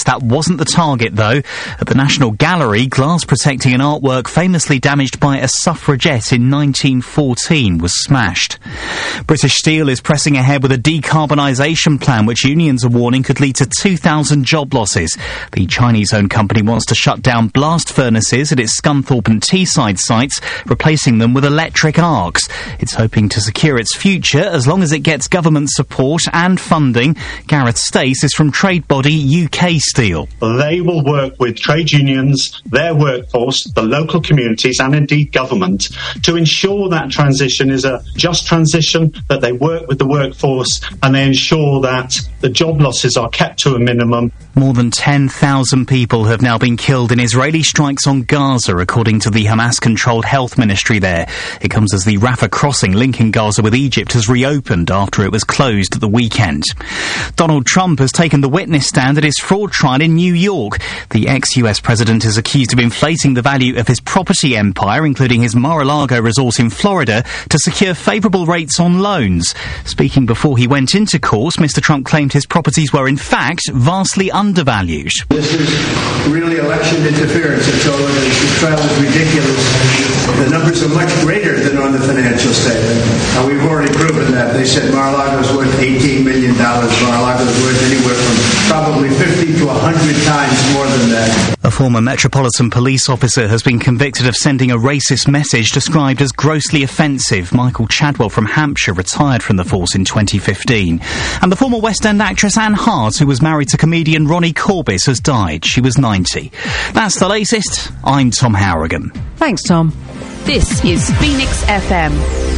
police. That wasn't the target, though. At the National Gallery, glass protecting an artwork famously damaged by a suffragette in 1914 was smashed. British Steel is pressing ahead with a decarbonisation plan which unions are warning could lead to 2,000 job losses. The Chinese-owned company wants to shut down blast furnaces at its Scunthorpe and Teesside sites, replacing them with electric arcs. It's hoping to secure its future as long as it gets government support and funding. Gareth Stace is from trade body UK Steel. They will work with trade unions, their workforce, the local communities and indeed government to ensure that transition is a just transition, that they work with the workforce and they ensure that the job losses are kept to a minimum. More than 10,000 people have now been killed in Israeli strikes on Gaza, according to the Hamas-controlled health ministry there. It comes as the Rafah crossing linking Gaza with Egypt has reopened after it was closed at the weekend. Donald Trump has taken the witness stand at his fraud trial in New York. The ex-US president is accused of inflating the value of his property empire, including his Mar-a-Lago resort in Florida, to secure favourable rates on loans. Speaking before he went into court, Mr. Trump claimed his properties were in fact vastly undervalued. This is really election interference. It's all it is. This trial is ridiculous. The numbers are much greater than on the financial statement, and we've already proven that. They said Mar-a-Lago's worth $18 million. Mar-a-Lago's worth anywhere from probably 50 to 100 times more than that. A former Metropolitan Police officer has been convicted of sending a racist message described as grossly offensive. Michael Chadwell from Hampshire retired from the force in 2015. And the former West End actress Anne Hart, who was married to comedian Ronnie Corbis, has died. She was 90. That's the latest. I'm Tom Harrigan. Thanks, Tom. This is Phoenix FM.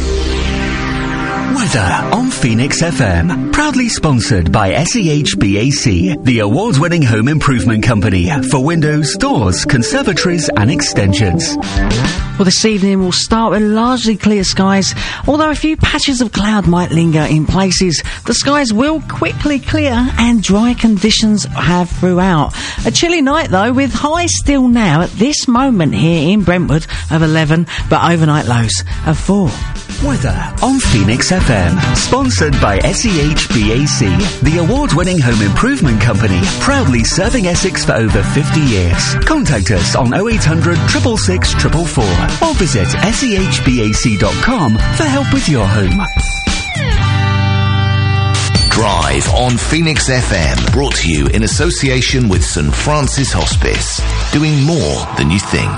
Weather on Phoenix FM. Proudly sponsored by SEHBAC, the award-winning home improvement company for windows, doors, conservatories and extensions. Well, this evening we'll start with largely clear skies, although a few patches of cloud might linger in places. The skies will quickly clear and dry conditions have throughout. A chilly night, though, with highs still now at this moment here in Brentwood of 11, but overnight lows of 4. Weather on Phoenix FM. Sponsored by SEHBAC, the award-winning home improvement company, proudly serving Essex for over 50 years. Contact us on 0800 666 444 or visit sehbac.com for help with your home. Drive on Phoenix FM, brought to you in association with St Francis Hospice, doing more than you think.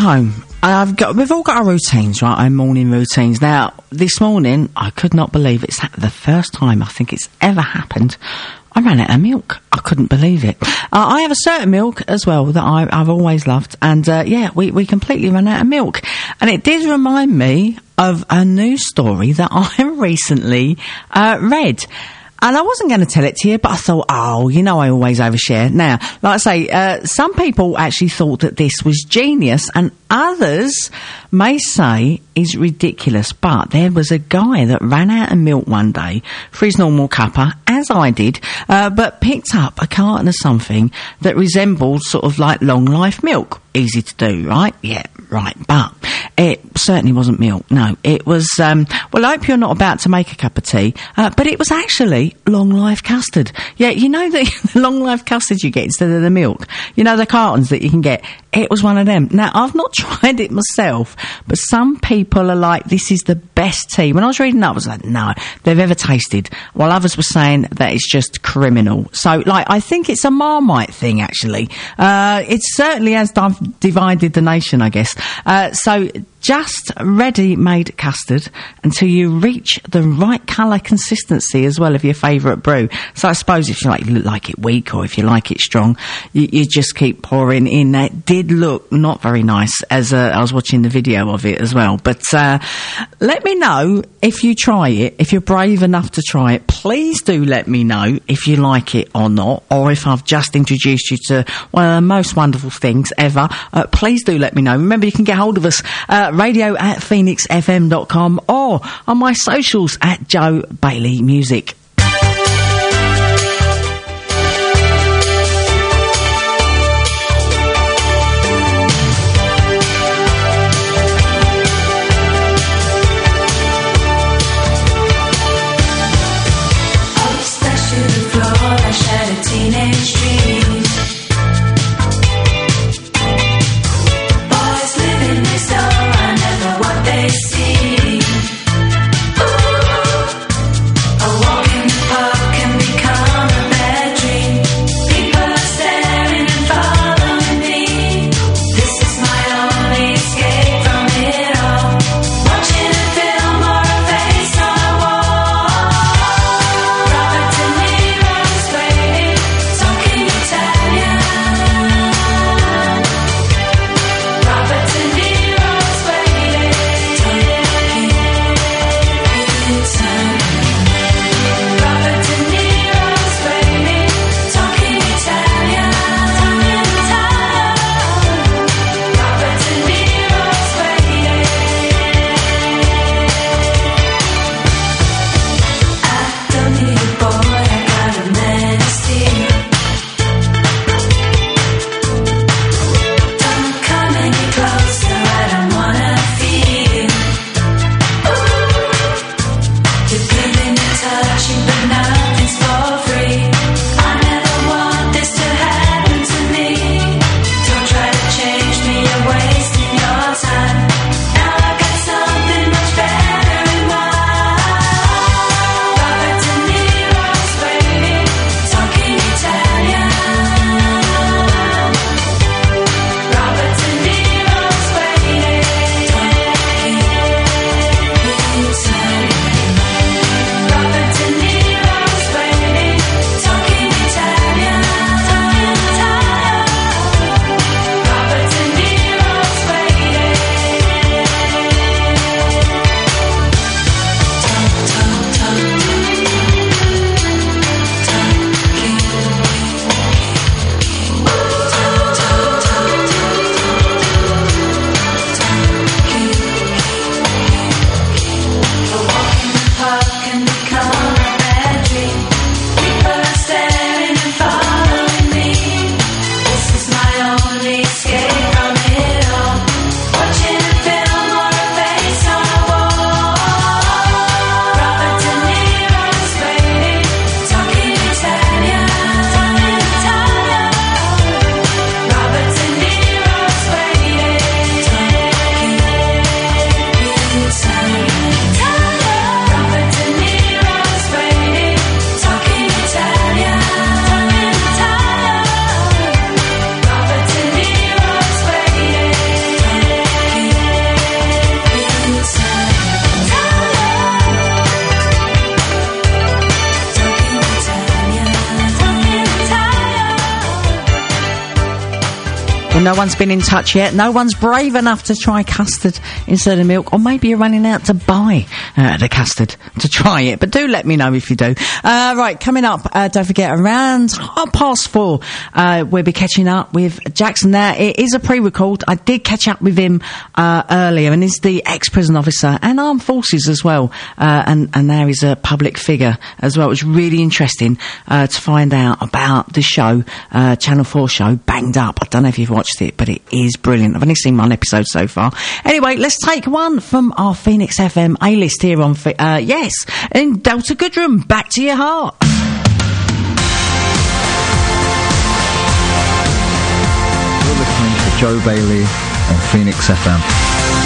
home. We've all got our routines, right? Our morning routines. Now, this morning, I could not believe it's the first time I think it's ever happened. I ran out of milk. I couldn't believe it. I have a certain milk as well that I've always loved. And, we completely ran out of milk. And it did remind me of a news story that I recently read. And I wasn't going to tell it to you, but I thought, I always overshare. Now, like I say, some people actually thought that this was genius, and others may say is ridiculous. But there was a guy that ran out of milk one day for his normal cuppa, as I did, but picked up a carton of something that resembled sort of like long life milk. Easy to do, right? Yeah, right. But it certainly wasn't milk. No, it was, I hope you're not about to make a cup of tea, but it was actually long life custard. Yeah, you know the long life custard you get instead of the milk? You know, the cartons that you can get? It was one of them. Now, I've not tried it myself, but some people are like, this is the best tea. When I was reading that, I was like, no, they've ever tasted. While others were saying that it's just criminal. So, I think it's a Marmite thing, actually. It certainly has divided the nation, I guess. So just ready-made custard until you reach the right colour consistency as well of your favourite brew. So I suppose if you like it weak or if you like it strong, you just keep pouring in. It did look not very nice as I was watching the video of it as well. But let me know if you try it, if you're brave enough to try it. Please do let me know if you like it or not, or if I've just introduced you to one of the most wonderful things ever. Please do let me know. Remember, you can get hold of us radio@phoenixfm.com or on my socials at Joe Bailey Music. Walking Well, no one's been in touch yet. No one's brave enough to try custard instead of milk. Or maybe you're running out to buy the custard to try it. But do let me know if you do. Right, coming up, don't forget, around 4:30, we'll be catching up with Jackson. Now, it is a pre-record. I did catch up with him earlier, and he's the ex-prison officer and armed forces as well. And now he's a public figure as well. It was really interesting to find out about the show, Channel 4 show, Banged Up. I don't know if you've watched it, but it is brilliant. I've only seen one episode so far. Anyway, let's take one from our Phoenix FM A-list here on, in Delta Goodrem. Back to Your Heart. You're listening to Joe Bailey on Phoenix FM.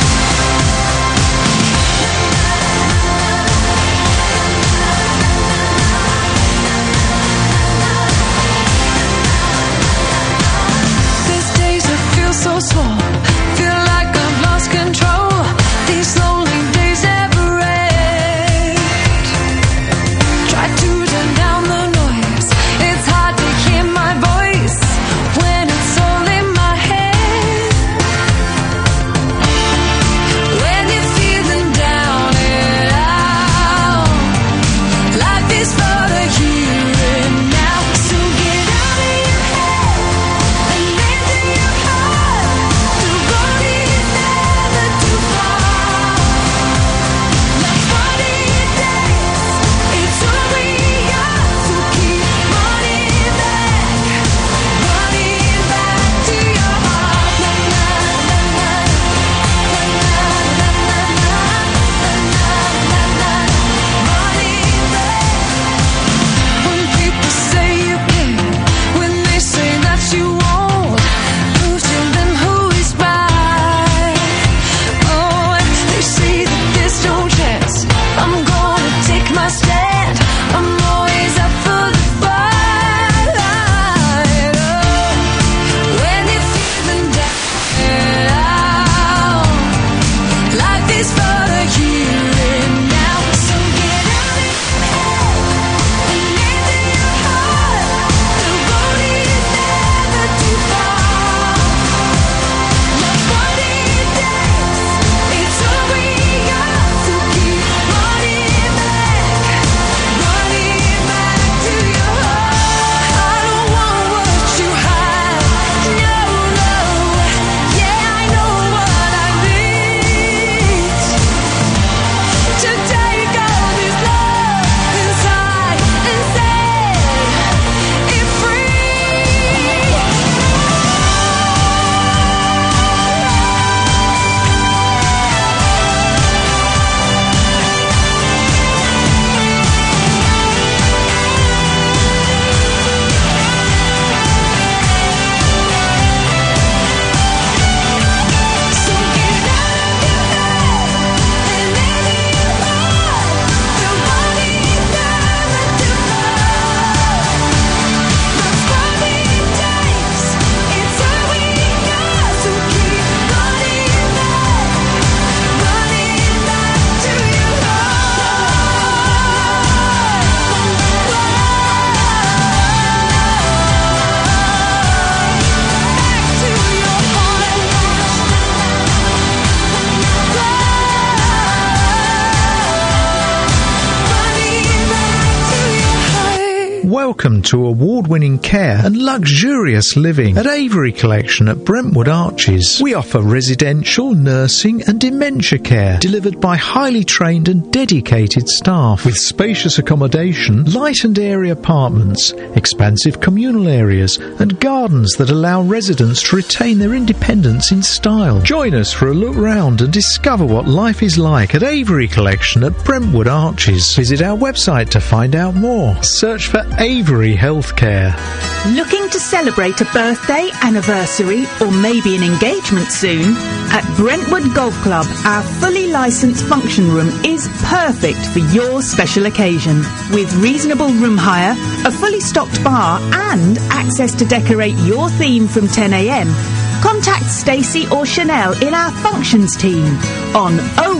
Welcome to award-winning care and luxurious living at Avery Collection at Brentwood Arches. We offer residential, nursing and dementia care delivered by highly trained and dedicated staff with spacious accommodation, light and airy apartments, expansive communal areas and gardens that allow residents to retain their independence in style. Join us for a look round and discover what life is like at Avery Collection at Brentwood Arches. Visit our website to find out more. Search for Avery Healthcare. Looking to celebrate a birthday, anniversary or maybe an engagement soon? At Brentwood Golf Club, our fully licensed function room is perfect for your special occasion. With reasonable room hire, a fully stocked bar and access to decorate your theme from 10 a.m, contact Stacey or Chanel in our functions team on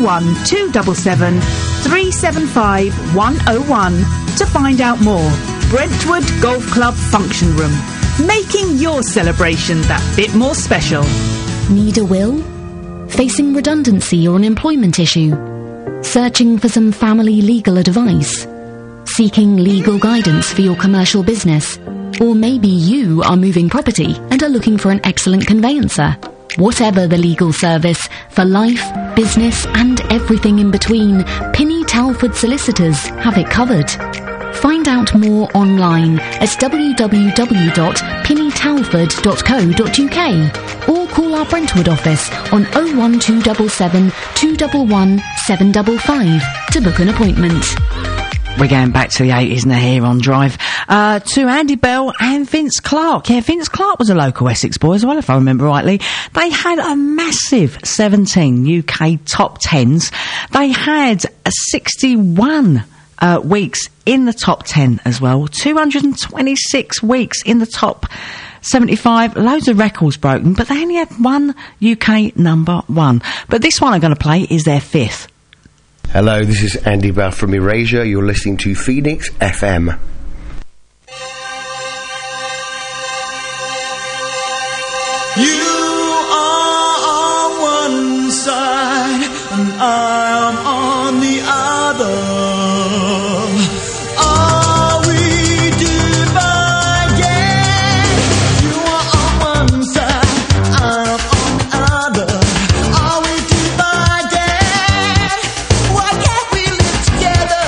01277 375 101 to find out more. Brentwood Golf Club Function Room. making your celebration that bit more special. Need a will? Facing redundancy or an employment issue? Searching for some family legal advice? Seeking legal guidance for your commercial business? Or maybe you are moving property and are looking for an excellent conveyancer. Whatever the legal service, for life, business and everything in between, Pinny Talford Solicitors have it covered. Find out more online at www.pinnytalford.co.uk or call our Brentwood office on 01277 211 755 to book an appointment. We're going back to the 80s now here on Drive. To Andy Bell and Vince Clarke. Yeah, Vince Clarke was a local Essex boy as well, if I remember rightly. They had a massive 17 UK top 10s. They had 61 weeks in the top 10 as well. 226 weeks in the top 75. Loads of records broken, but they only had one UK number one. But this one I'm going to play is their fifth. Hello, this is Andy Bell from Erasure. You're listening to Phoenix FM. You are on one side and I am on the other. Are we divided? You are on one side, I am on the other. Are we divided? Why can't we live together?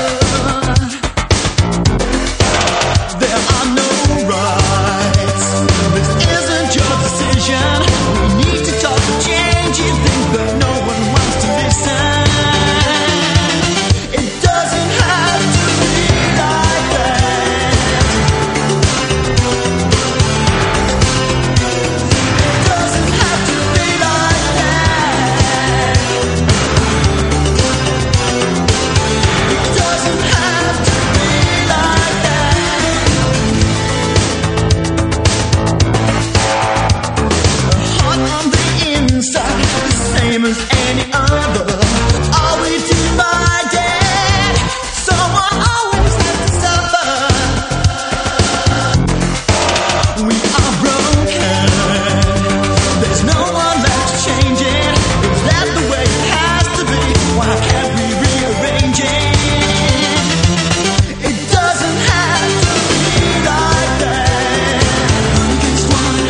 There are no rights. This isn't your decision. We need to talk to change things, but no one wants to listen. It doesn't have to be like that. It doesn't have to be like that. It doesn't have to be like that. Heart on the inside, the same as any other. Are we divided? Someone always has to suffer. We are broken. There's no one left to change it. Is that the way it has to be? Why can't we rearrange it? It doesn't have to be like that. One against one.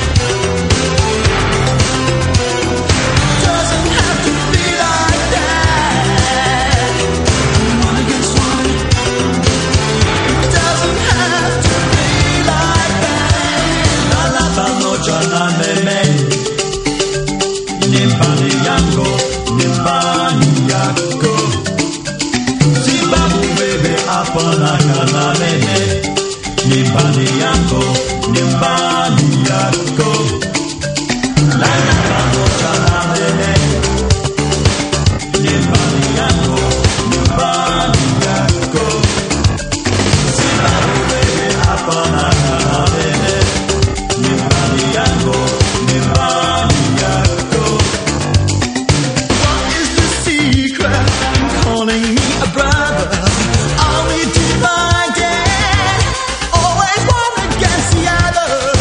Doesn't have to be like that. One against one. Doesn't have to be like that. La la pamoja na meme. Nimbani yango, nimbani yako. Zibabu bebe apana kana meme. Nimbani yango, nimbani yako. La la pamoja na meme. Nimbani yango, nimbani yako. Zibabu bebe apana kana meme. Nimbani yango, nimbani yako. What is the secret in calling me a brother? Are we divided? Always one against the other.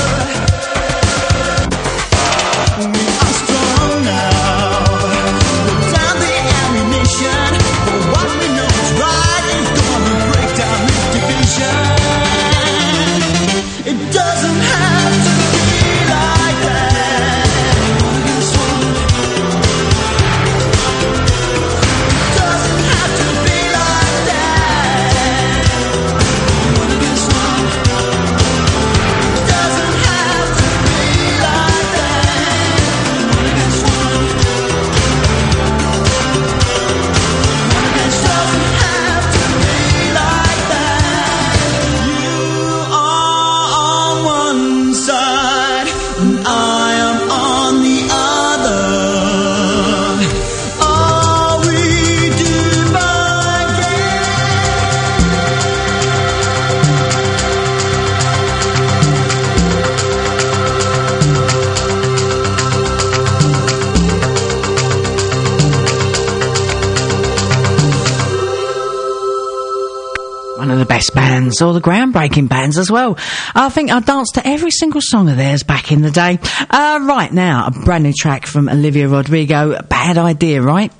bands, or the groundbreaking bands as well. I think I danced to every single song of theirs back in the day. Right now, a brand new track from Olivia Rodrigo, Bad Idea, right?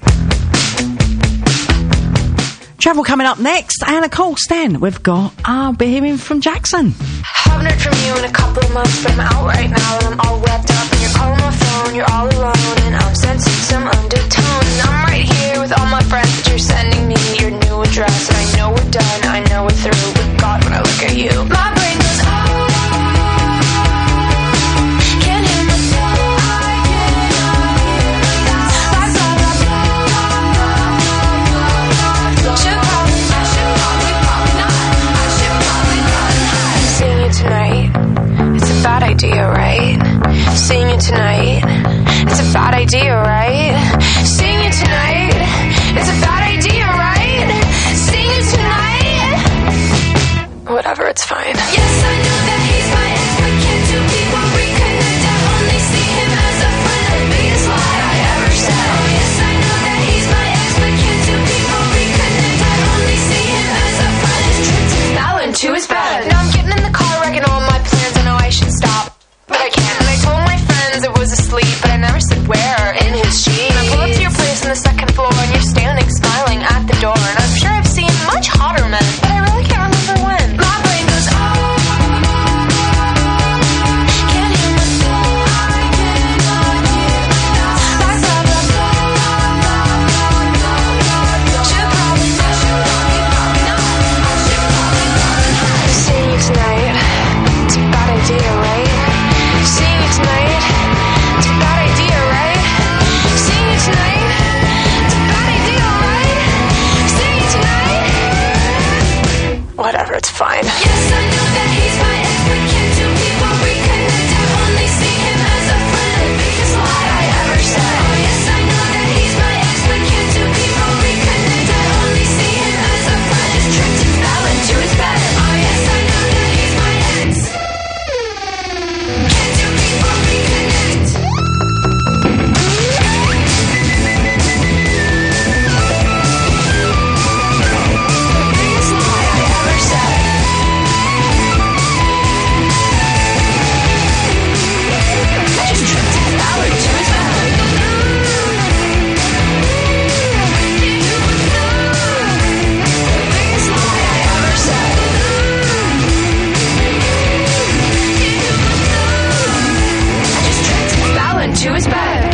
Travel coming up next, and of course then we've got, I'll be hearing from Jackson. Haven't heard from you in a couple of months, but I'm out right now and I'm all wrapped up and you're calling my phone, you're all alone and I'm sensing some undertone. And I'm right here with all my friends, but you're sending me your new address, and I know we're done, I know we're through, but God, when I look at you, my brain goes, oh, can't hear myself, I can't hear myself. That's all I know. Should probably not. I should probably not. Seeing you tonight, it's a bad idea, right? Seeing you tonight, it's a bad idea, right? Seeing you tonight, it's a bad idea, right? Seeing you tonight, whatever, it's fine. Yes, I know that he's my ex, but can't two people reconnect? I only see him as a friend, the biggest lie I ever said. Oh, yes, I know that he's my ex, but can't two people reconnect? I only see him as a friend, his trip to Fallon to his bed. Now I'm getting in the car, wrecking all my plans, I know I should stop, but I can't. And I told my friends it was asleep, but I never said where or in his sheets. And I pull up to your place on the second floor, and you're standing smiling at the door. And I'm sure I've seen much hotter men, but I really can't remember when. My brain goes, oh, can't hear myself, I cannot hear myself. That's all I know. Should probably not. Seeing you tonight, it's a bad idea, right? Seeing you tonight, it's a bad idea, right? Seeing you tonight, it's a bad idea, right? Seeing you tonight, whatever, it's fine. Yes, I know that he's my ex, but can't two people reconnect? I only see him as a friend, the biggest lie I ever said. Oh, yes, I know that he's my ex, but can't two people reconnect? I only see him as a friend, his trip to Fallon to his bed. Oh, yes, I know that he's my ex. Can't two people reconnect? Biggest lie I ever said. I just tripped to Fallon to his bed. Biggest lie I ever said. I just tripped Fallon to his bed.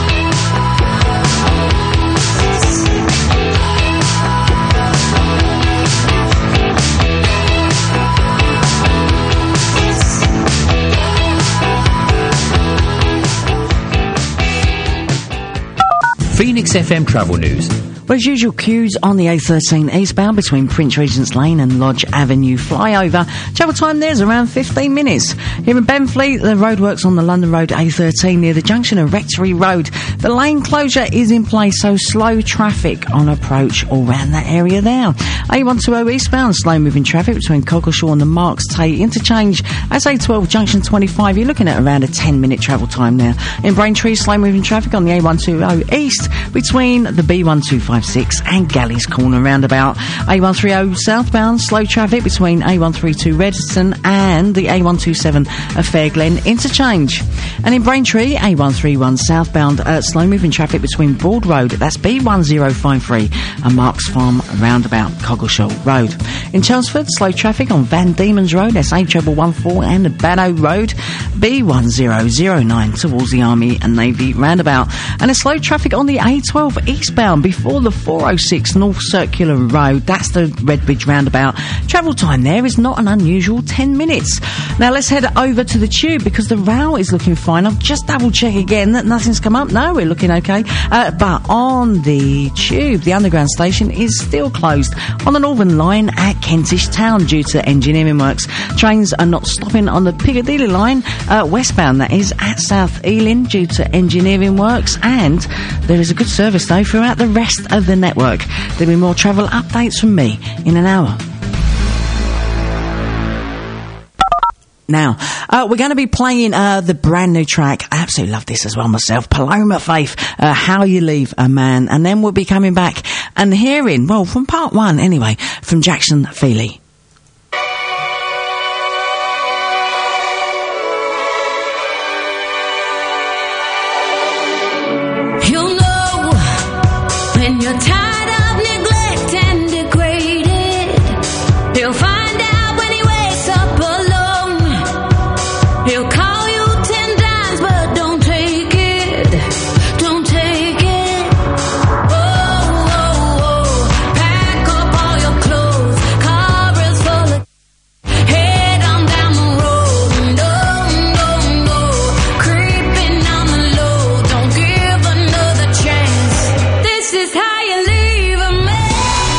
Phoenix FM Travel News. Well, as usual, queues on the A13 eastbound between Prince Regent's Lane and Lodge Avenue flyover. Travel time there's around 15 minutes. Here in Benfleet, the roadworks on the London Road A13 near the junction of Rectory Road. The lane closure is in place, so slow traffic on approach all around that area there. A120 eastbound, slow moving traffic between Cockleshall and the Marks Tate interchange. As A12 junction 25, you're looking at around a 10-minute travel time now. In Braintree, slow moving traffic on the A120 east between the B1256 and Galleys Corner roundabout. A130 southbound, slow traffic between A132 Redstone and the A127 of Fairglen interchange. And in Braintree, A131 southbound, slow moving traffic between Broad Road, that's B1053, and Marks Farm roundabout, Cockleshall Road. In Chelmsford, slow traffic on Van Diemen's Road, that's A114 and the Bannow Road, B1009 towards the Army and Navy roundabout. And a slow traffic on the A12 eastbound before the 406 North Circular Road, that's the Redbridge roundabout. Travel time there is not an unusual 10 minutes. Now let's head over to the Tube because the rail is looking fine. I'll just double check again that nothing's come up. No, we're looking okay. But on the Tube, the underground station is still closed on the Northern Line at Kentish Town due to engineering works. Trains are not stopping on the Piccadilly line, westbound that is, at South Ealing due to engineering works, and there is a good service though throughout the rest of the network. There'll be more travel updates from me in an hour. Now, we're going to be playing the brand new track. I absolutely love this as well myself. Paloma Faith, How You Leave a Man. And then we'll be coming back and hearing, well, from part one anyway, from Jackson Feely. you're tired of neglect and degraded, he'll find out when he wakes up alone. He'll call you 10 times, but don't take it. Don't take it. Oh, oh, oh. Pack up all your clothes. Car is full of. Head on down the road. No, no, no. Creeping on the low. Don't give another chance. This is how you leave a man.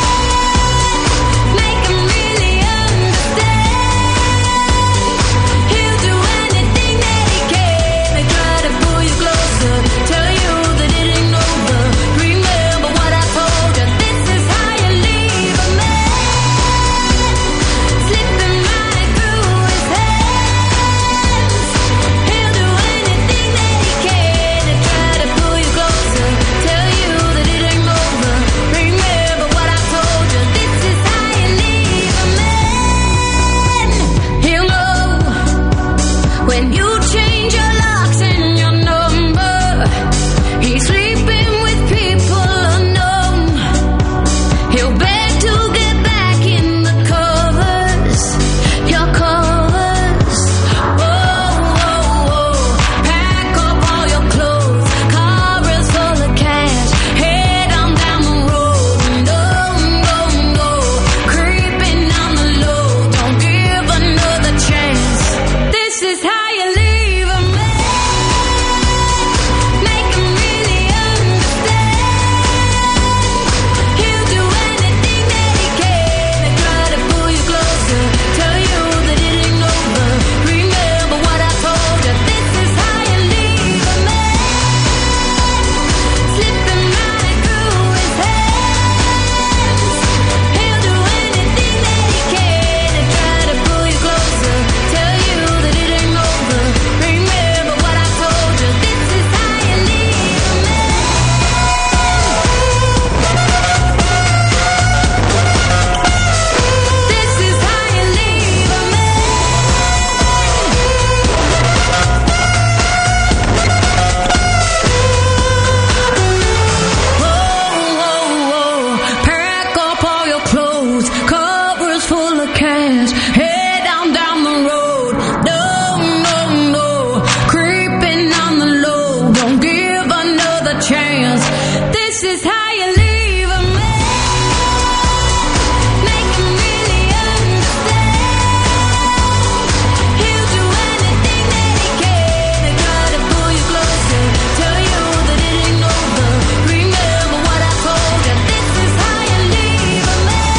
Make him really understand. He'll do anything that he can to try to pull you closer. Tell you that it ain't over. Remember what I told you. This is how you leave a man. Slipping right through his hands. He'll do anything that he can to try to pull you closer. Tell you that it ain't over. Remember what I told you. This is how you leave a man. He'll know when you change your locks and your number. He's sleeping with people unknown. He'll beg to get back in the covers, your covers. Oh, oh, oh. Pack up all your clothes. Car is full of cash. Head on down the road. No, no, no. Creeping on the low. Don't give another chance. This is how you leave a man. Make him really understand. He'll do anything that he can to try to pull you closer. Tell you that it ain't over. Remember what I told you. This is how you leave a man. Slipping right through his hands. He'll do anything that he can to try to pull you closer. Tell you that it ain't over. Remember what I told you. This is how you leave a man. This is how you leave a man. Oh, oh, oh. Pack up all your clothes. Covers full of cash. Head on down the road. No, no, no. Creeping on the low. Don't give another chance. This is how you leave a man. Make him really understand. He'll do anything that he can to try to pull you closer. Tell you that it ain't over. Remember what I told you. This is how you leave a man.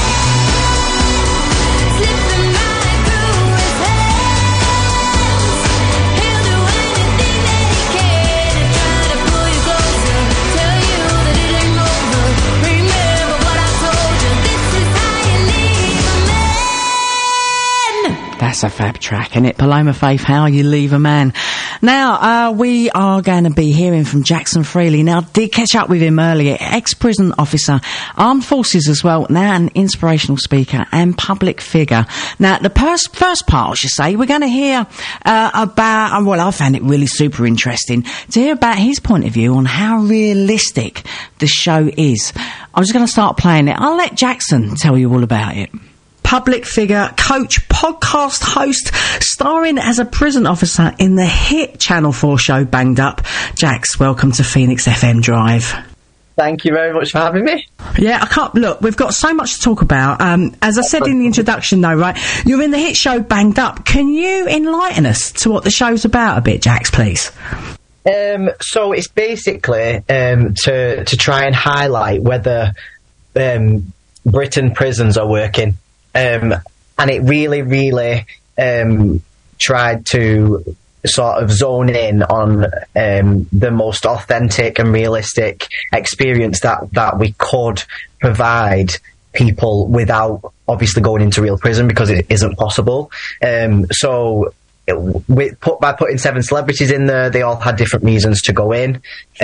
Slipping right through his hands. He'll do anything that he can to try to pull you closer. Tell you that it ain't over. Remember what I told you. This is how you leave a man. That's a fab track, isn't it? Paloma Faith, How You Leave a Man. Now, we are going to be hearing from Jackson Freely. Now, did catch up with him earlier. Ex-prison officer, armed forces as well, now an inspirational speaker and public figure. Now, the first part, I should say, we're going to hear about, well, I found it really super interesting to hear about his point of view on how realistic the show is. I'm just going to start playing it. I'll let Jackson tell you all about it. Public figure, coach, podcast host, starring as a prison officer in the hit Channel 4 show Banged Up. Jax, welcome to Phoenix FM Drive. Thank you very much for having me. Yeah, I can't, look, we've got so much to talk about. As I said in the introduction though, right, you're in the hit show Banged Up. Can you enlighten us to what the show's about a bit, Jax, please? So it's basically to try and highlight whether Britain prisons are working. And it really tried to sort of zone in on the most authentic and realistic experience that we could provide people without obviously going into real prison, because it isn't possible. So by putting 7 celebrities in there, they all had different reasons to go in.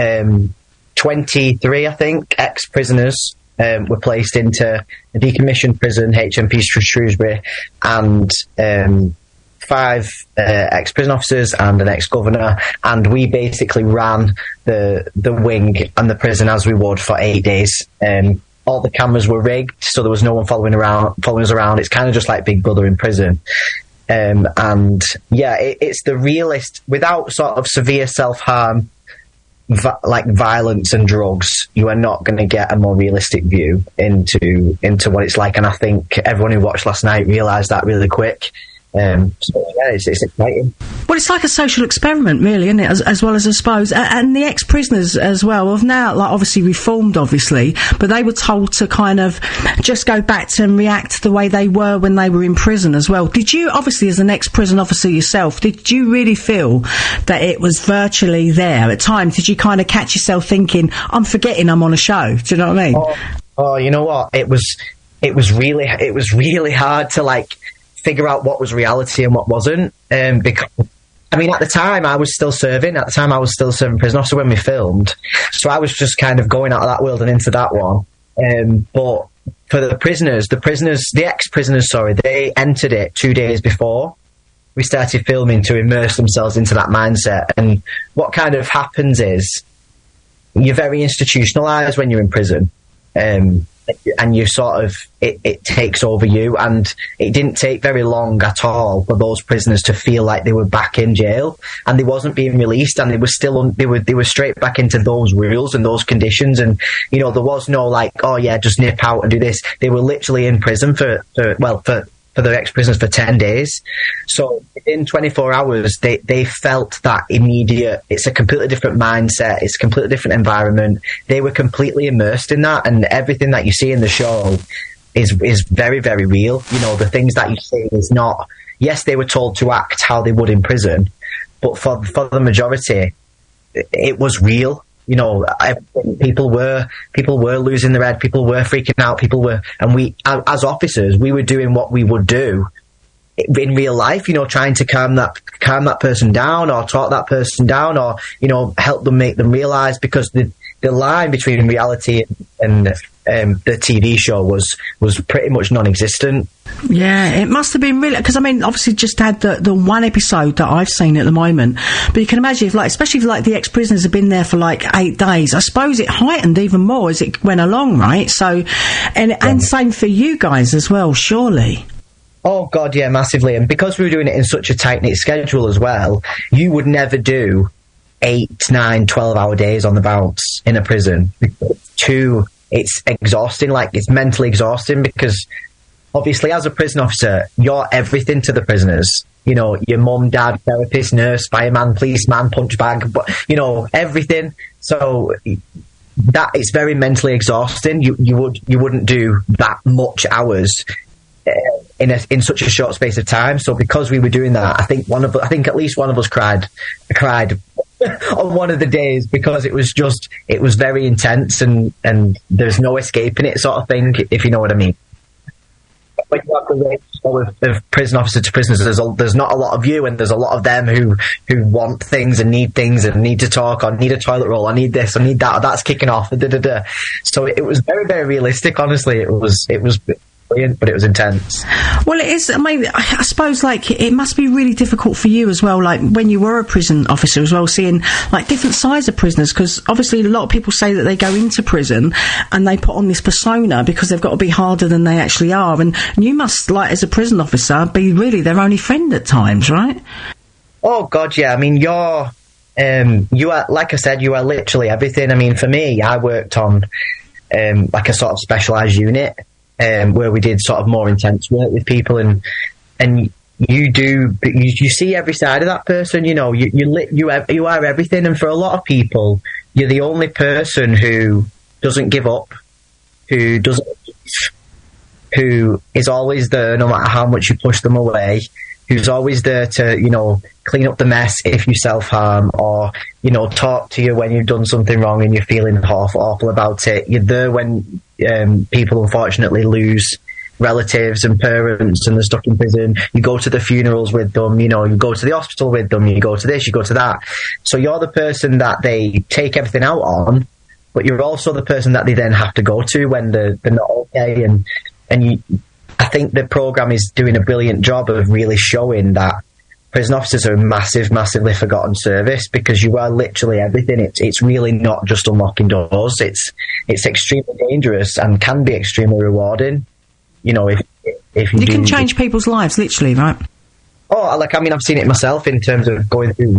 23, I think, ex-prisoners were placed into a decommissioned prison, HMP Shrewsbury, and ex-prison officers and an ex-governor, and we basically ran the wing and the prison as we would for 8 days. All the cameras were rigged, so there was no one following us around. It's kind of just like Big Brother in prison. And yeah, it's the realist, without sort of severe self-harm, like violence and drugs, you are not going to get a more realistic view into what it's like. And I think everyone who watched last night realised that really quick. So yeah, it's exciting. Well, it's like a social experiment, really, isn't it? As well as, I suppose, and the ex-prisoners as well have now, like, obviously reformed, obviously, but they were told to kind of just go back to and react the way they were when they were in prison as well. Did you, obviously, as an ex-prison officer yourself, did you really feel that it was virtually there at times? Did you kind of catch yourself thinking, I'm forgetting I'm on a show? Do you know what I mean? Oh, you know what? It was really hard to, like, figure out what was reality and what wasn't. Because, I mean, at the time I was still serving. At the time I was still serving prison officer when we filmed. So I was just kind of going out of that world and into that one. But for the ex-prisoners, they entered it 2 days before we started filming to immerse themselves into that mindset. And what kind of happens is you're very institutionalised when you're in prison. And you sort of, it takes over you, and it didn't take very long at all for those prisoners to feel like they were back in jail, and they wasn't being released, and they were still they were straight back into those rules and those conditions, and you know, there was no like, oh yeah, just nip out and do this. They were literally in prison for the ex-prisoners for 10 days. So in 24 hours, they felt that immediate, it's a completely different mindset, it's a completely different environment. They were completely immersed in that, and everything that you see in the show is very, very real. You know, the things that you see is not, yes, they were told to act how they would in prison, but for the majority, it was real. You know, people were losing their head, people were freaking out, and we, as officers, we were doing what we would do in real life, you know, trying to calm that person down, or talk that person down, or, you know, help them, make them realise, because the line between reality and the TV show was pretty much non-existent. Yeah, it must have been really, because I mean, obviously just had the one episode that I've seen at the moment, but you can imagine if, like, especially if, like, the ex-prisoners have been there for like 8 days, I suppose it heightened even more as it went along, right? So, and same for you guys as well, surely. Oh God, yeah, massively. And because we were doing it in such a tight-knit schedule as well, you would never do 8, 9, 12-hour days on the bounce in a prison. It's exhausting, like, it's mentally exhausting, because obviously as a prison officer, you're everything to the prisoners. You know, your mum, dad, therapist, nurse, fireman, policeman, punch bag, but, you know, everything. So that it's very mentally exhausting. You wouldn't do that much hours in such a short space of time. So because we were doing that, I think at least one of us cried on one of the days, because it was very intense, and there's no escaping it, sort of thing, if you know what I mean. When you have the ratio of prison officer to prisoners, there's not a lot of you, and there's a lot of them who want things and need to talk, or need a toilet roll, I need this, I need that, or that's kicking off, So it was very, very realistic, honestly. It was brilliant, but it was intense. Well, it is. I mean, I suppose, like, it must be really difficult for you as well, like, when you were a prison officer as well, seeing, like, different sides of prisoners, because obviously a lot of people say that they go into prison and they put on this persona because they've got to be harder than they actually are, and you must, like, as a prison officer, be really their only friend at times, right? Oh God, yeah. I mean, you are, like I said, you are literally everything. I mean, for me, I worked on like a sort of specialised unit, where we did sort of more intense work with people, and you see every side of that person. You know, you are everything, and for a lot of people, you're the only person who doesn't give up, who is always there no matter how much you push them away, who's always there to, you know, clean up the mess if you self-harm, or, you know, talk to you when you've done something wrong and you're feeling awful about it. You're there when people unfortunately lose relatives and parents and they're stuck in prison. You go to the funerals with them, you know, you go to the hospital with them, you go to this, you go to that. So you're the person that they take everything out on, but you're also the person that they then have to go to when they're not okay. And I think the programme is doing a brilliant job of really showing that prison officers are a massively forgotten service, because you are literally everything. It's really not just unlocking doors. It's extremely dangerous and can be extremely rewarding. You know, if you can change people's lives, literally, right? Oh, like, I mean, I've seen it myself in terms of going through,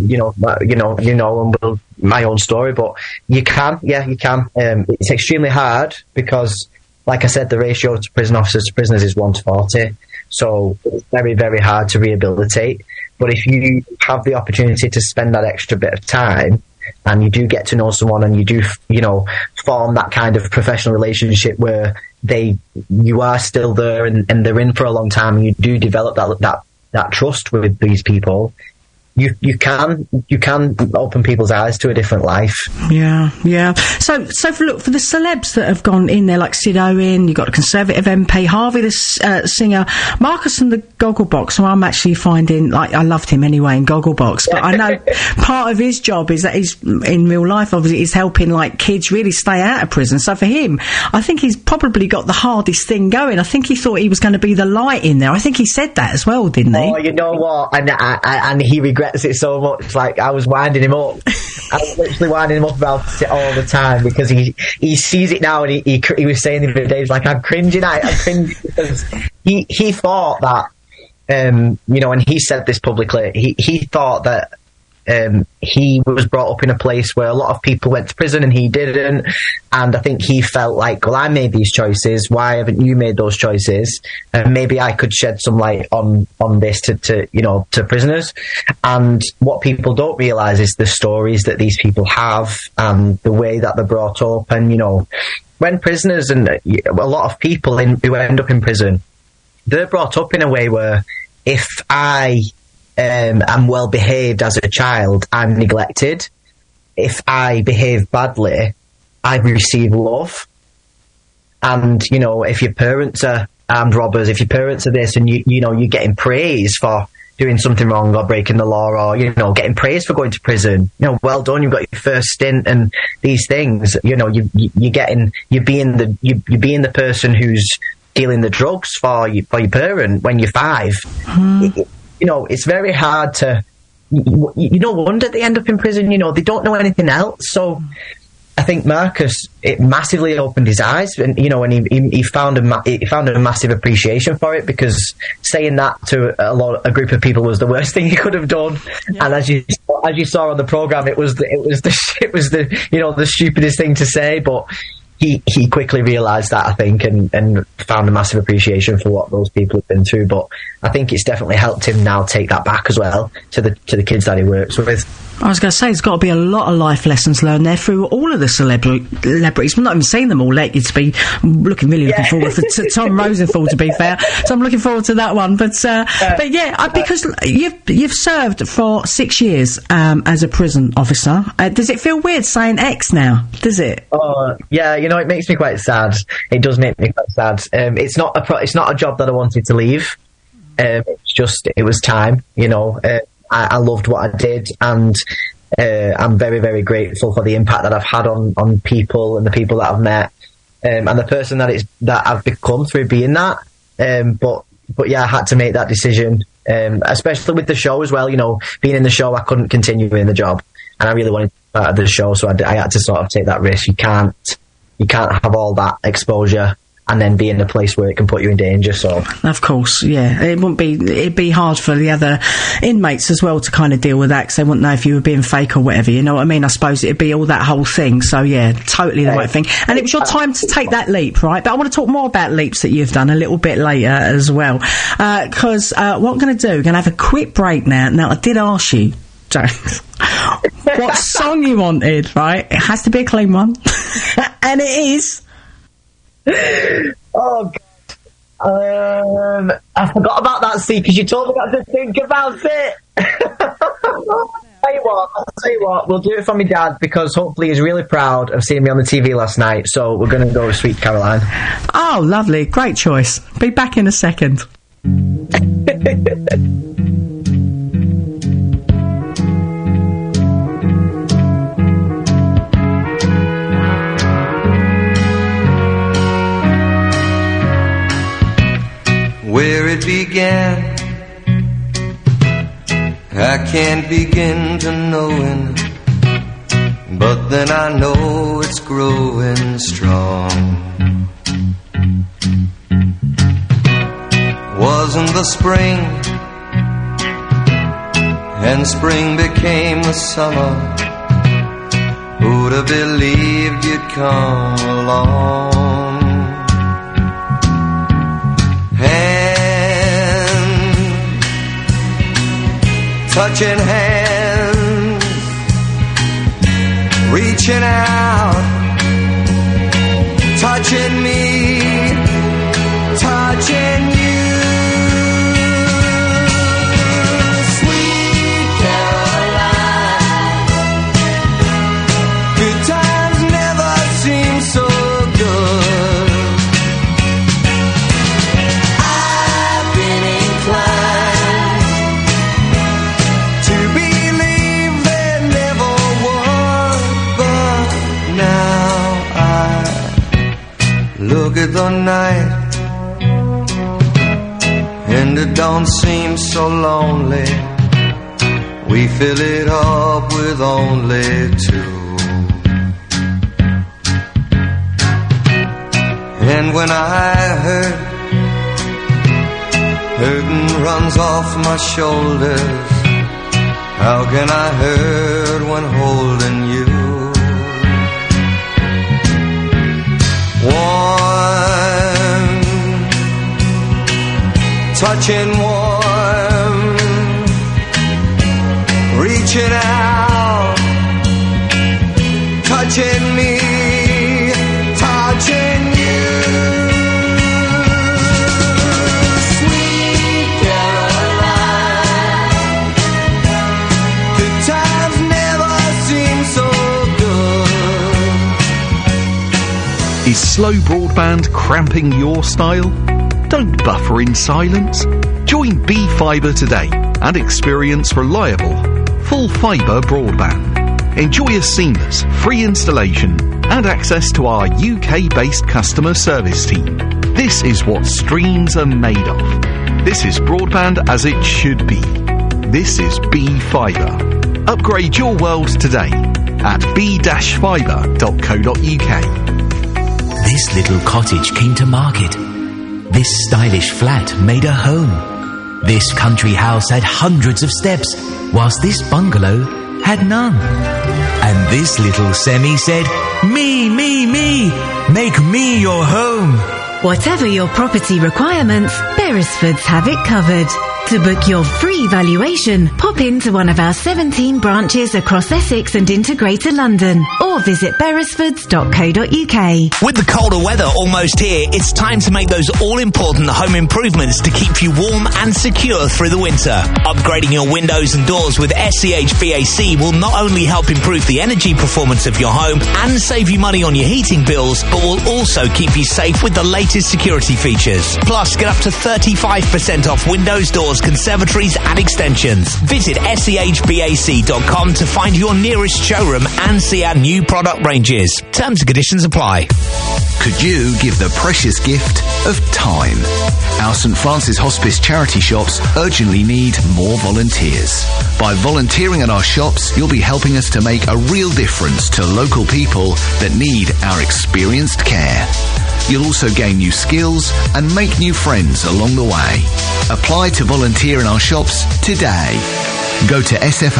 my own story, but you can. It's extremely hard because, like I said, the ratio to prison officers to prisoners is 1 to 40. So it's very, very hard to rehabilitate. But if you have the opportunity to spend that extra bit of time, and you do get to know someone, and you do, form that kind of professional relationship where you are still there and they're in for a long time, and you do develop that trust with these people, you can open people's eyes to a different life. Yeah. So for the celebs that have gone in there, like Sid Owen, you've got a Conservative MP, Harvey the singer, Marcus from the Gogglebox, who I'm actually finding, like, I loved him anyway in Gogglebox, but I know part of his job is that he's, in real life, obviously, he's helping, like, kids really stay out of prison. So for him, I think he's probably got the hardest thing going. I think he thought he was going to be the light in there. I think he said that as well, didn't he? Oh, you know what? And he regrets it so much. Like, I was winding him up. I was literally winding him up about it all the time, because he sees it now, and he was saying the other day, he was like, I'm cringing because he thought that, and he said this publicly, he thought that he was brought up in a place where a lot of people went to prison and he didn't, and I think he felt like, well, I made these choices, why haven't you made those choices? And maybe I could shed some light on this to prisoners. And what people don't realise is the stories that these people have and the way that they're brought up. And when prisoners and a lot of people who end up in prison, they're brought up in a way where if I am well behaved as a child, I'm neglected. If I behave badly, I receive love. And if your parents are armed robbers, if your parents are this, and you're getting praise for doing something wrong or breaking the law, or getting praised for going to prison, well done, you've got your first stint, and these things, you're being the person who's dealing the drugs for your parent when you're 5. It's very hard to, no wonder they end up in prison, they don't know anything else. So I think Marcus, it massively opened his eyes, and he found a massive appreciation for it, because saying that to a group of people was the worst thing he could have done. Yeah. And as you saw on the programme, it was the stupidest thing to say, but he quickly realised that, I think, and found a massive appreciation for what those people have been through. But I think it's definitely helped him now take that back as well to the kids that he works with. I was going to say, there's got to be a lot of life lessons learned there through all of the celebrities. We've not even seen them all yet. Looking forward to Tom Rosenthal, to be fair. So I'm looking forward to that one. But yeah, because you've served for 6 years as a prison officer. Does it feel weird saying ex now? Does it? Yeah, it makes me quite sad. It does make me quite sad. It's not a job that I wanted to leave. It's just, it was time, I loved what I did, and I'm very, very grateful for the impact that I've had on people and the people that I've met, and the person that I've become through being that. But yeah, I had to make that decision, especially with the show as well. Being in the show, I couldn't continue in the job, and I really wanted to be part of the show, so I had to sort of take that risk. You can't have all that exposure and then be in a place where it can put you in danger. So, of course, yeah, it'd be hard for the other inmates as well to kind of deal with that, because they wouldn't know if you were being fake or whatever, you know what I mean? I suppose it'd be all that whole thing. So yeah, totally the right thing. And it was your time to take that leap, right? But I want to talk more about leaps that you've done a little bit later as well, because what I'm going to do, we're going to have a quick break now. Now, I did ask you, James, what song you wanted, right? It has to be a clean one. And it is... Oh God! I forgot about that, see, because you told me not to think about it. I'll tell you what, we'll do it for my dad, because hopefully he's really proud of seeing me on the TV last night. So we're going to go with Sweet Caroline. Oh, lovely, great choice. Be back in a second. Where it began I can't begin to knowing, but then I know it's growing strong. Wasn't the spring, and spring became the summer. Who'd have believed you'd come along? Hands, touching hands, reaching out, touching me, touching you. Look at the night, and it don't seem so lonely. We fill it up with only two. And when I hurting runs off my shoulders, how can I hurt when holding you? Warm, touching warm, reaching out, touching me, touching you. Sweet Caroline, good times never seem so good. Is slow broadband cramping your style? Don't buffer in silence. Join B-Fibre today and experience reliable, full fibre broadband. Enjoy a seamless, free installation and access to our UK-based customer service team. This is what streams are made of. This is broadband as it should be. This is B-Fibre. Upgrade your world today at b-fibre.co.uk. This little cottage came to market. This stylish flat made a home. This country house had hundreds of steps, whilst this bungalow had none. And this little semi said, "Me, me, me, make me your home." Whatever your property requirements, Beresfords have it covered. To book your free valuation, pop into one of our 17 branches across Essex and into Greater London, or visit beresfords.co.uk. With the colder weather almost here, it's time to make those all-important home improvements to keep you warm and secure through the winter. Upgrading your windows and doors with SCH BAC will not only help improve the energy performance of your home and save you money on your heating bills, but will also keep you safe with the latest security features. Plus, get up to 35% off windows, doors, conservatories and extensions. Visit schbac.com to find your nearest showroom and see our new product ranges. Terms and conditions apply. Could you give the precious gift of time? Our St Francis Hospice charity shops urgently need more volunteers. By volunteering at our shops, you'll be helping us to make a real difference to local people that need our experienced care. You'll also gain new skills and make new friends along the way. Apply to volunteer in our shops today. Go to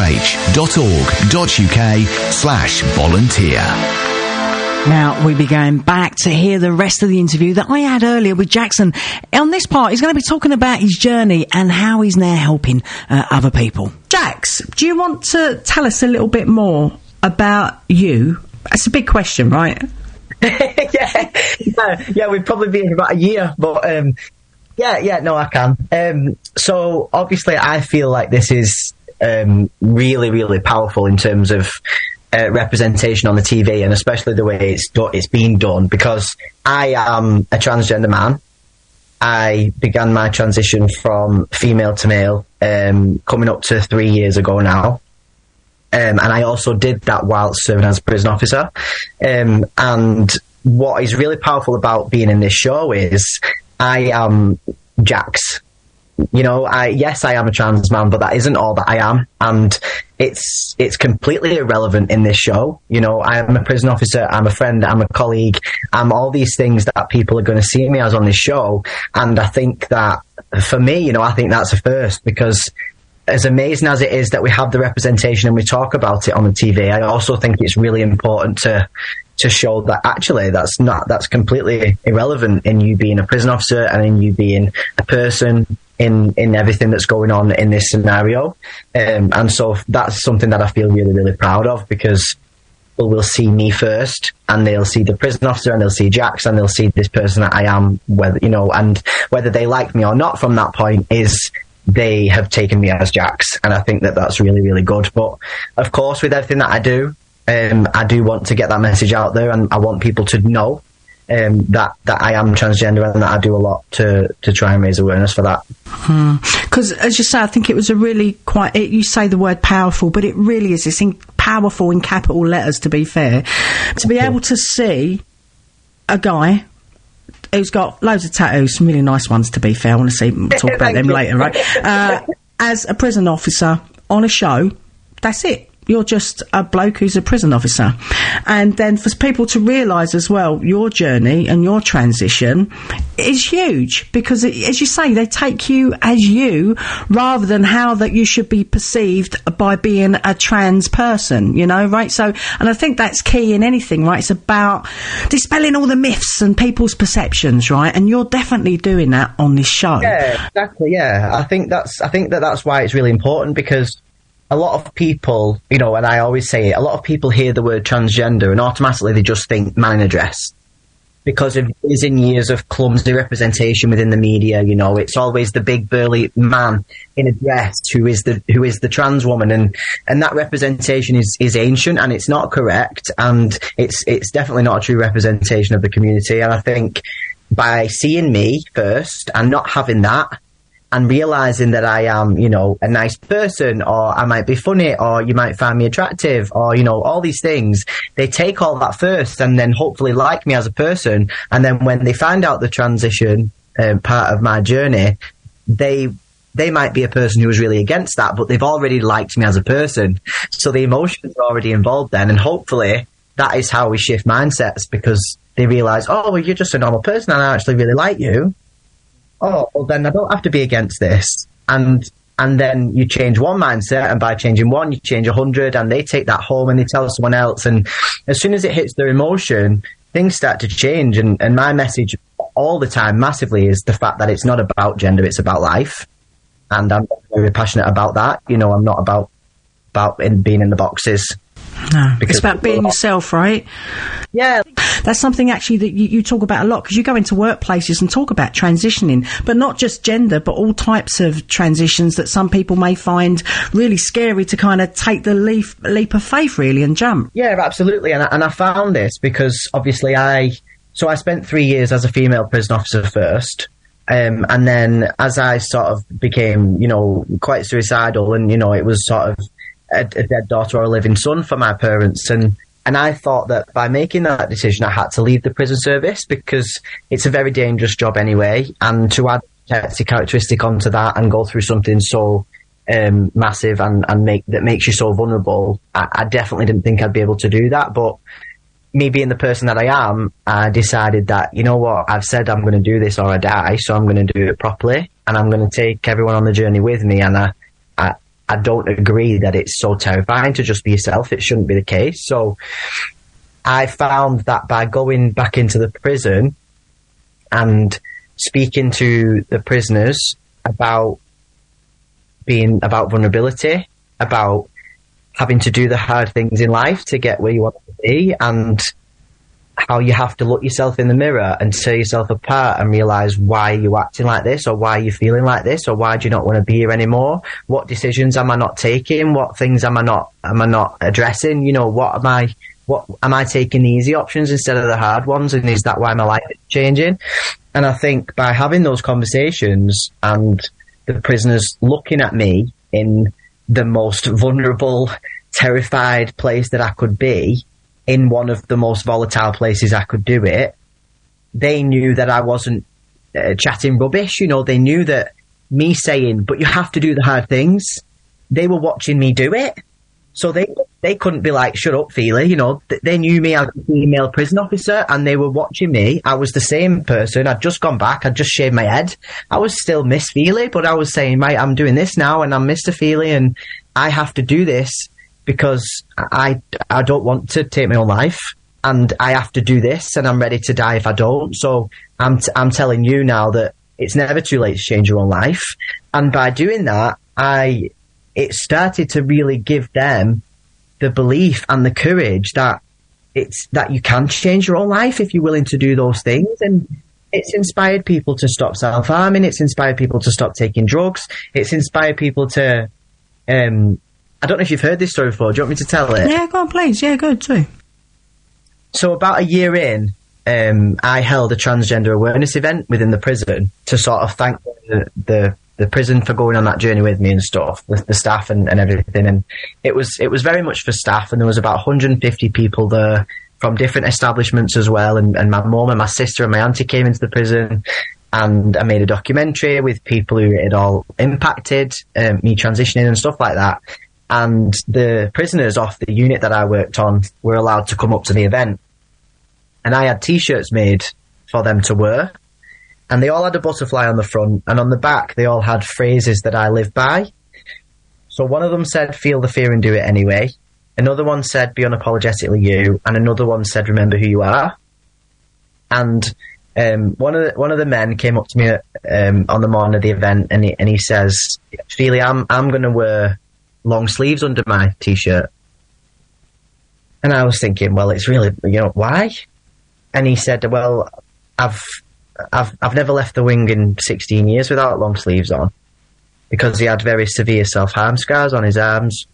sfh.org.uk/volunteer. Now, we'll be going back to hear the rest of the interview that I had earlier with Jackson. On this part, he's going to be talking about his journey and how he's now helping other people. Jax, do you want to tell us a little bit more about you? That's a big question, right? Yeah, we'd probably be in about a year, but no, I can. So obviously, I feel like this is really, really powerful in terms of representation on the TV, and especially the way it's being done. Because I am a transgender man. I began my transition from female to male, coming up to 3 years ago now. And I also did that while serving as a prison officer. And what is really powerful about being in this show is I am Jax. You know, yes, I am a trans man, but that isn't all that I am, and it's completely irrelevant in this show. You know, I am a prison officer, I'm a friend, I'm a colleague, I'm all these things that people are going to see me as on this show, and I think that, for me, you know, I think that's a first, because as amazing as it is that we have the representation and we talk about it on the TV, I also think it's really important to show that actually that's completely irrelevant in you being a prison officer and in you being a person in everything that's going on in this scenario. And so that's something that I feel really, really proud of, because people will see me first, and they'll see the prison officer, and they'll see Jax, and they'll see this person that I am, whether, you know, and whether they like me or not from that point is they have taken me as Jax. And I think that that's really, really good. But of course, with everything that I do want to get that message out there, and I want people to know that I am transgender, and that I do a lot to try and raise awareness for that. Because, as you say, I think it was a really you say the word powerful, but it really is. It's powerful in capital letters, to be fair. To be able to see a guy who's got loads of tattoos, some really nice ones, to be fair. I want to talk about them later, right? As a prison officer on a show, that's it. You're just a bloke who's a prison officer. And then for people to realise as well, your journey and your transition is huge, because, as you say, they take you as you, rather than how that you should be perceived by being a trans person, you know, right? So, and I think that's key in anything, right? It's about dispelling all the myths and people's perceptions, right? And you're definitely doing that on this show. Yeah, exactly, yeah. I think that's why it's really important, because a lot of people, you know, and I always say it, a lot of people hear the word transgender and automatically they just think man in a dress, because of years and years of clumsy representation within the media. You know, it's always the big burly man in a dress who is the trans woman, and that representation is ancient, and it's not correct, and it's definitely not a true representation of the community. And I think by seeing me first and not having that, and realising that I am, you know, a nice person, or I might be funny, or you might find me attractive, or, you know, all these things, they take all that first and then hopefully like me as a person. And then when they find out the transition part of my journey, they might be a person who was really against that, but they've already liked me as a person. So the emotions are already involved then. And hopefully that is how we shift mindsets, because they realise, oh, well, you're just a normal person and I actually really like you. Oh, well, then I don't have to be against this. And then you change one mindset, and by changing one, you change 100, and they take that home and they tell someone else. And as soon as it hits their emotion, things start to change. And my message all the time massively is the fact that it's not about gender, it's about life. And I'm very passionate about that. You know, I'm not about being in the boxes. No, it's about being yourself, right? Yeah. That's something actually that you talk about a lot, because you go into workplaces and talk about transitioning, but not just gender, but all types of transitions that some people may find really scary to kind of take the leap of faith, really, and jump. Yeah, absolutely. And I found this because obviously I spent 3 years as a female prison officer first. And then as I sort of became, you know, quite suicidal, and, you know, it was sort of a dead daughter or a living son for my parents, and I thought that by making that decision I had to leave the prison service, because it's a very dangerous job anyway, and to add a protective characteristic onto that and go through something so massive and that makes you so vulnerable, I definitely didn't think I'd be able to do that. But me being the person that I am, I decided that, you know what, I've said I'm going to do this or I die, so I'm going to do it properly, and I'm going to take everyone on the journey with me. And I don't agree that it's so terrifying to just be yourself. It shouldn't be the case. So I found that by going back into the prison and speaking to the prisoners about vulnerability, about having to do the hard things in life to get where you want to be, and how you have to look yourself in the mirror and tear yourself apart and realise why you're acting like this, or why you're feeling like this, or why do you not want to be here anymore? What decisions am I not taking? What things am I not addressing? You know, what am I taking the easy options instead of the hard ones? And is that why my life is changing? And I think by having those conversations and the prisoners looking at me in the most vulnerable, terrified place that I could be, in one of the most volatile places I could do it, they knew that I wasn't chatting rubbish. You know, they knew that me saying, but you have to do the hard things, they were watching me do it. So they couldn't be like, shut up, Feely. You know, they knew me as a female prison officer, and they were watching me. I was the same person. I'd just gone back. I'd just shaved my head. I was still Miss Feely, but I was saying, right, I'm doing this now, and I'm Mr. Feely, and I have to do this because I don't want to take my own life, and I have to do this, and I'm ready to die if I don't. So I'm telling you now that it's never too late to change your own life. And by doing that, it started to really give them the belief and the courage that you can change your own life if you're willing to do those things. And it's inspired people to stop self-harming. It's inspired people to stop taking drugs. It's inspired people to, I don't know if you've heard this story before. Do you want me to tell it? Yeah, go on, please. Yeah, go too. So about a year in, I held a transgender awareness event within the prison to sort of thank the prison for going on that journey with me and stuff, with the staff and everything. And it was very much for staff, and there was about 150 people there from different establishments as well. And my mum and my sister and my auntie came into the prison, and I made a documentary with people who it all impacted, me transitioning and stuff like that. And the prisoners off the unit that I worked on were allowed to come up to the event. And I had T-shirts made for them to wear. And they all had a butterfly on the front, and on the back they all had phrases that I live by. So one of them said, feel the fear and do it anyway. Another one said, be unapologetically you. And another one said, remember who you are. And one of the men came up to me on the morning of the event, and he says, Feely, I'm going to wear long sleeves under my T-shirt. And I was thinking, well, it's really, why? And he said, well, I've never left the wing in 16 years without long sleeves on, because he had very severe self-harm scars on his arms.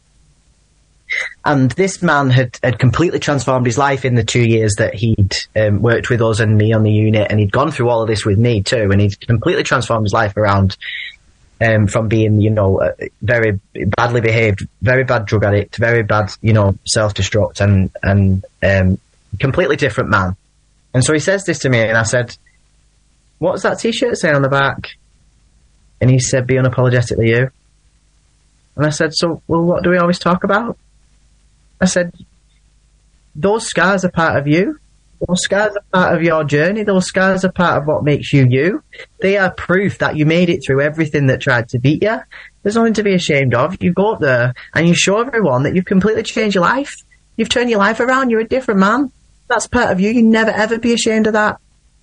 And this man had completely transformed his life in the 2 years that he'd worked with us and me on the unit, and he'd gone through all of this with me too, and he'd completely transformed his life around from being, very badly behaved, very bad drug addict, very bad, self-destruct, and completely different man. And so he says this to me, and I said, what's that T-shirt say on the back? And he said, be unapologetically you. And I said, so, well, what do we always talk about? I said, those scars are part of you. Those scars are part of your journey. Those scars are part of what makes you you. They are proof that you made it through everything that tried to beat you. There's nothing to be ashamed of. You go up there and you show everyone that you've completely changed your life. You've turned your life around. You're a different man. That's part of you. You never ever be ashamed of that.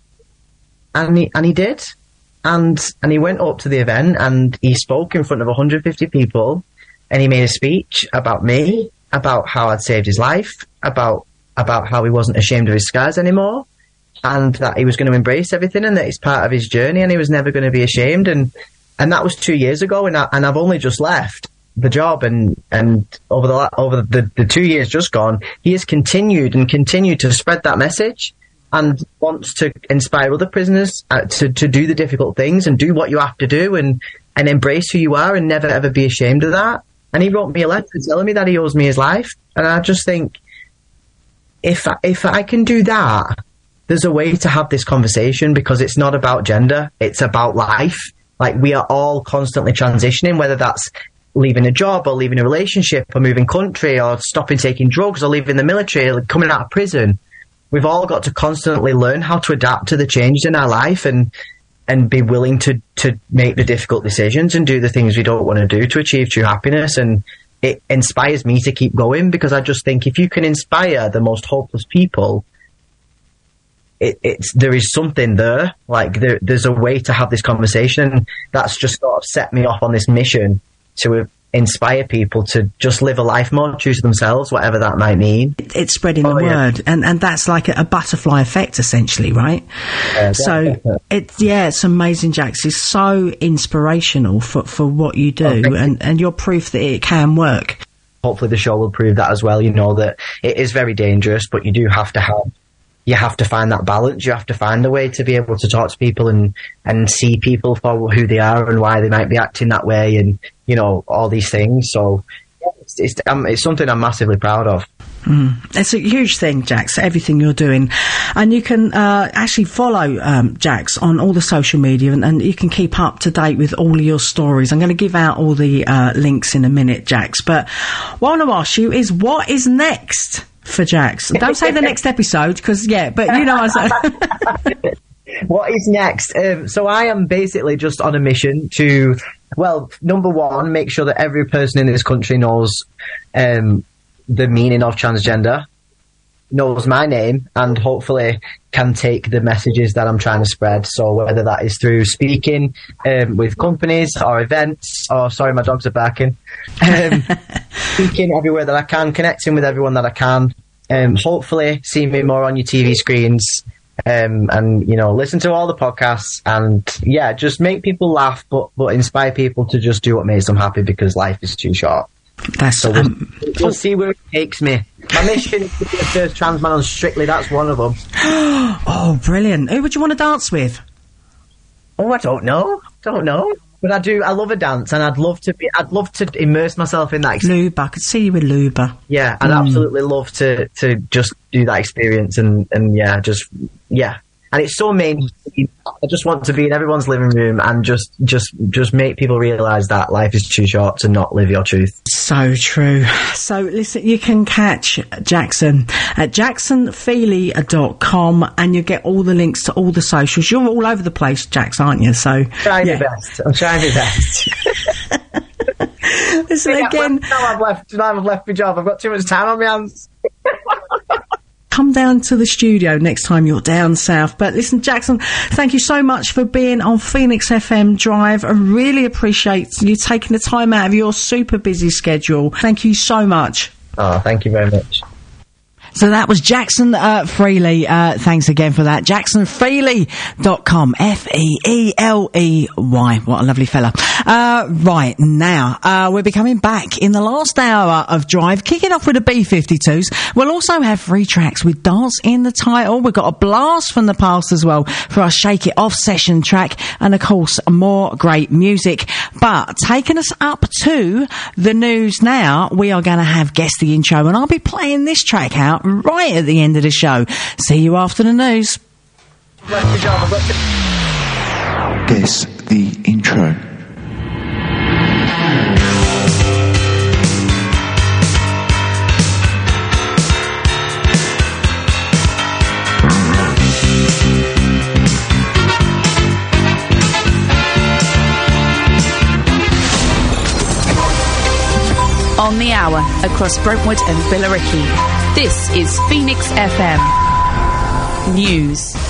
And he did. And he went up to the event, and he spoke in front of 150 people, and he made a speech about me, about how I'd saved his life, about how he wasn't ashamed of his scars anymore, and that he was going to embrace everything, and that it's part of his journey, and he was never going to be ashamed. And that was 2 years ago, and I've only just left the job, and over the 2 years just gone, he has continued to spread that message, and wants to inspire other prisoners to do the difficult things and do what you have to do, and embrace who you are and never ever be ashamed of that. And he wrote me a letter telling me that he owes me his life, and I just think, if I can do that, there's a way to have this conversation, because it's not about gender, it's about life. Like, we are all constantly transitioning, whether that's leaving a job or leaving a relationship or moving country or stopping taking drugs or leaving the military or coming out of prison. We've all got to constantly learn how to adapt to the changes in our life and be willing to make the difficult decisions and do the things we don't want to do to achieve true happiness. And it inspires me to keep going, because I just think if you can inspire the most hopeless people, there is something there. Like, there's a way to have this conversation, and that's just sort of set me off on this mission to inspire people to just live a life more true to themselves, whatever that might mean. It's spreading the word, and that's like a butterfly effect, essentially, right? So it's amazing, Jax. It's so inspirational for what you do, and you're proof that it can work. Hopefully the show will prove that as well, that it is very dangerous, but you have to find that balance. You have to find a way to be able to talk to people and see people for who they are and why they might be acting that way, and all these things. So it's something I'm massively proud of. It's a huge thing, Jax, everything you're doing. And you can actually follow Jax on all the social media and you can keep up to date with all of your stories. I'm going to give out all the links in a minute, Jax. But what I want to ask you is, what is next for Jax? Don't say the next episode, because, but you know what I'm saying. What is next? So I am basically just on a mission to, well, number one, make sure that every person in this country knows the meaning of transgender, knows my name, and hopefully can take the messages that I'm trying to spread. So whether that is through speaking with companies or events, or sorry, my dogs are barking, speaking everywhere that I can, connecting with everyone that I can, hopefully seeing me more on your TV screens, and listen to all the podcasts, and just make people laugh, but inspire people to just do what makes them happy, because life is too short. So we'll see where it takes me. My mission is to be the first trans man on Strictly. That's one of them. Oh, brilliant! Who would you want to dance with? Oh, I don't know. But I love a dance, and I'd love to immerse myself in that experience. Luba, I could see you with Luba. Yeah, I'd absolutely love to just do that experience, and and it's so mainstream. I just want to be in everyone's living room and just make people realise that life is too short to not live your truth. So true. So listen, you can catch Jackson at jacksonfeely.com, and you get all the links to all the socials. You're all over the place, Jax, aren't you? So I'm trying my best. Listen again. Now I've left my job. I've got too much time on my hands. Come down to the studio next time you're down south. But listen, Jackson, thank you so much for being on Phoenix FM Drive. I really appreciate you taking the time out of your super busy schedule. Thank you so much. Oh, thank you very much. So that was Jackson Feely. Thanks again for that. JacksonFeely.com. Feely. What a lovely fella. Right, now, we'll be coming back in the last hour of Drive, kicking off with the B-52s. We'll also have 3 tracks with Dance in the title. We've got a blast from the past as well for our Shake It Off session track, and of course, more great music. But taking us up to the news now, we are going to have Guess the Intro, and I'll be playing this track out right at the end of the show. See you after the news. Guess the Intro. On the hour across Brentwood and Billericay. This is Phoenix FM News.